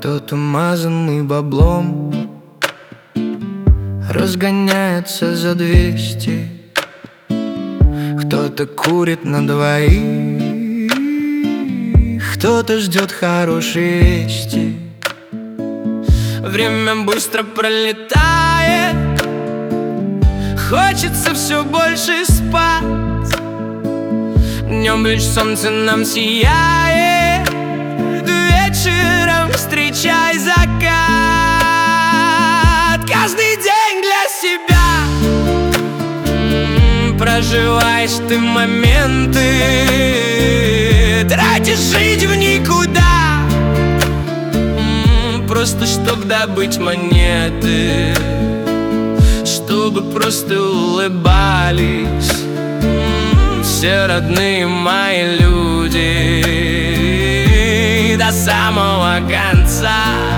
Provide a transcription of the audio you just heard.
Кто-то умазанный баблом разгоняется за 200. Кто-то курит на двоих, кто-то ждет хорошие вести. Время быстро пролетает, хочется все больше спать. Днем лишь солнце нам сияет, вечером встречай закат. Каждый день для себя проживаешь ты моменты, тратишь жить в никуда, просто чтоб добыть монеты, чтобы просто улыбались все родные мои люди до самого конца.